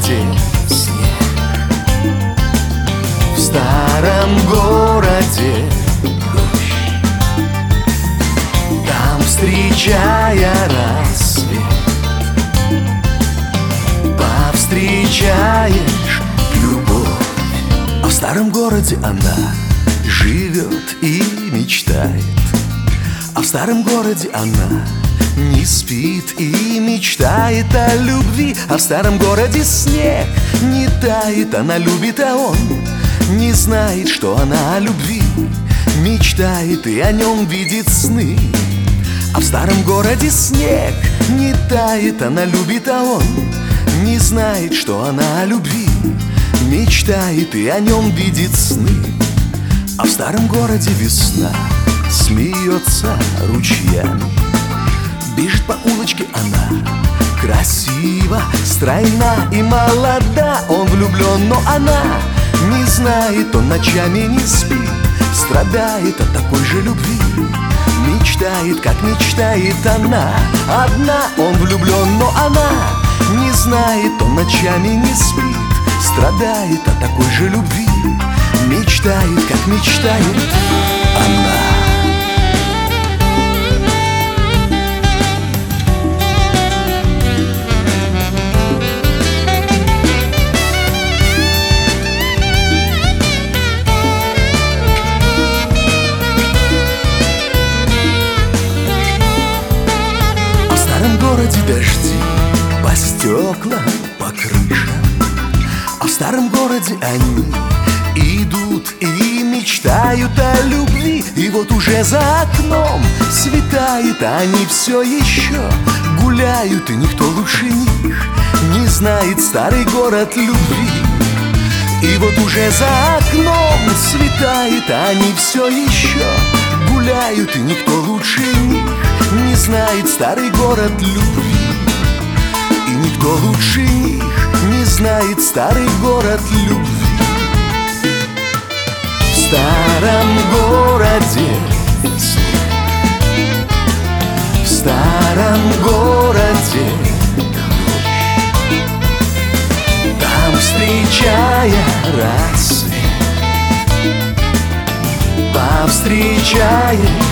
городе снег, в старом городе дождь. Там, встречая рассвет, повстречаешь любовь. А в старом городе она живет и мечтает. А в старом городе она не спит и мечтает о любви. А в старом городе снег не тает. Она любит, а он не знает, что она о любви мечтает и о нем видит сны. А в старом городе снег не тает. Она любит, а он не знает, что она о любви мечтает и о нем видит сны. А в старом городе весна смеется ручьями. Бежит по улочке она, красива, стройна и молода. Он влюблен, но она не знает, он ночами не спит, страдает от такой же любви. Мечтает, как мечтает она одна. Он влюблен, но она не знает, он ночами не спит, страдает от такой же любви. Мечтает, как мечтает она. А в старом городе дожди по стеклам, по крышам. А в старом городе они идут и мечтают о любви. И вот уже за окном светает, а они все еще гуляют. И никто лучше них не знает старый город любви. И вот уже за окном светает, а они все еще гуляют. И никто лучше них не знает старый город любви. И никто лучше них не знает старый город любви. В старом городе снег, в старом городе дождь. Там, встречая рассвет, повстречаешь